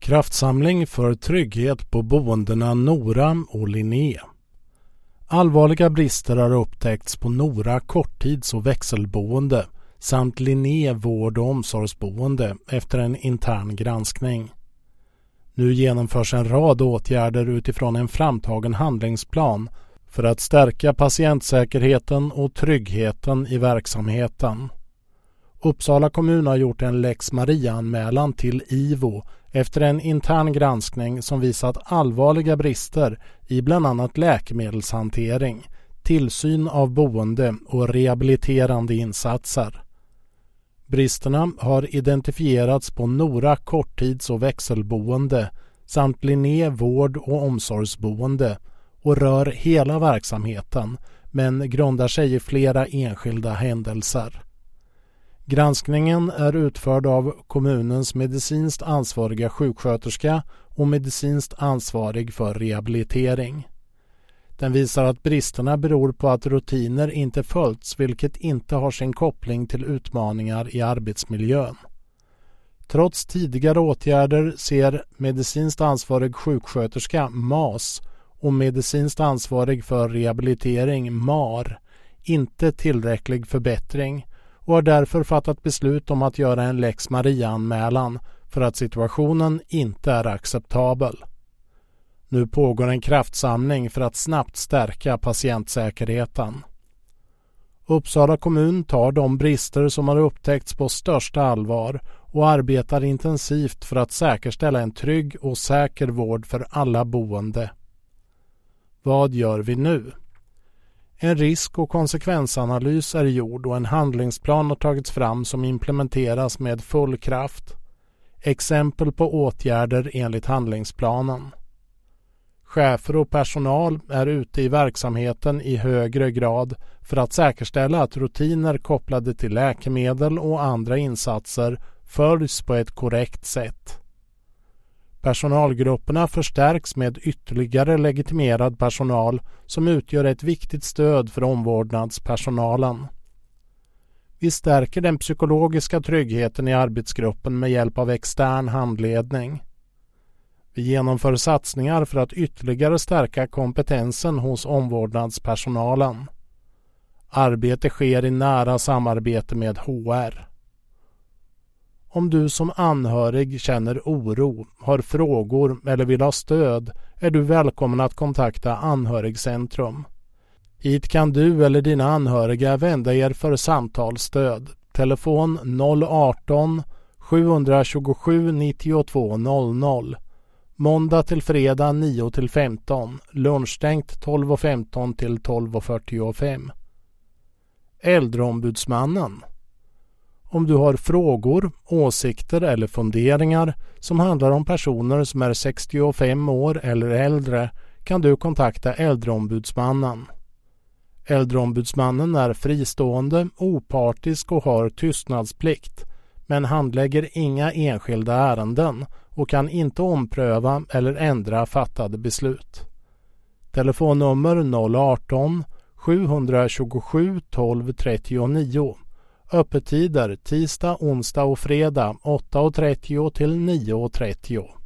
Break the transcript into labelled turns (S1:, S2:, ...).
S1: Kraftsamling för trygghet på boendena Nora och Linné. Allvarliga brister har upptäckts på Nora korttids- och växelboende samt Linné vård- och omsorgsboende efter en intern granskning. Nu genomförs en rad åtgärder utifrån en framtagen handlingsplan för att stärka patientsäkerheten och tryggheten i verksamheten. Uppsala kommun har gjort en Lex Maria-anmälan till IVO efter en intern granskning som visat allvarliga brister i bland annat läkemedelshantering, tillsyn av boende och rehabiliterande insatser. Bristerna har identifierats på Nora korttids- och växelboende samt Linné vård- och omsorgsboende och rör hela verksamheten men grundar sig i flera enskilda händelser. Granskningen är utförd av kommunens medicinskt ansvariga sjuksköterska och medicinskt ansvarig för rehabilitering. Den visar att bristerna beror på att rutiner inte följts, vilket inte har sin koppling till utmaningar i arbetsmiljön. Trots tidigare åtgärder ser medicinskt ansvarig sjuksköterska MAS och medicinskt ansvarig för rehabilitering MAR inte tillräcklig förbättring och har därför fattat beslut om att göra en Lex Maria-anmälan för att situationen inte är acceptabel. Nu pågår en kraftsamling för att snabbt stärka patientsäkerheten. Uppsala kommun tar de brister som har upptäckts på största allvar och arbetar intensivt för att säkerställa en trygg och säker vård för alla boende. Vad gör vi nu? En risk- och konsekvensanalys är gjord och en handlingsplan har tagits fram som implementeras med full kraft. Exempel på åtgärder enligt handlingsplanen. Chefer och personal är ute i verksamheten i högre grad för att säkerställa att rutiner kopplade till läkemedel och andra insatser följs på ett korrekt sätt. Personalgrupperna förstärks med ytterligare legitimerad personal som utgör ett viktigt stöd för omvårdnadspersonalen. Vi stärker den psykologiska tryggheten i arbetsgruppen med hjälp av extern handledning. Vi genomför satsningar för att ytterligare stärka kompetensen hos omvårdnadspersonalen. Arbete sker i nära samarbete med HR. Om du som anhörig känner oro, har frågor eller vill ha stöd är du välkommen att kontakta Anhörigcentrum. Hit kan du eller dina anhöriga vända er för samtalsstöd. Telefon 018 727 92 00. Måndag till fredag 9-15. Lunchstängt 12.15 till 12.45. Äldreombudsmannen. Om du har frågor, åsikter eller funderingar som handlar om personer som är 65 år eller äldre kan du kontakta Äldreombudsmannen. Äldreombudsmannen är fristående, opartisk och har tystnadsplikt, men handlägger inga enskilda ärenden och kan inte ompröva eller ändra fattade beslut. Telefonnummer 018 727 12 39. Öppettider tisdag, onsdag och fredag 8.30 till 9.30.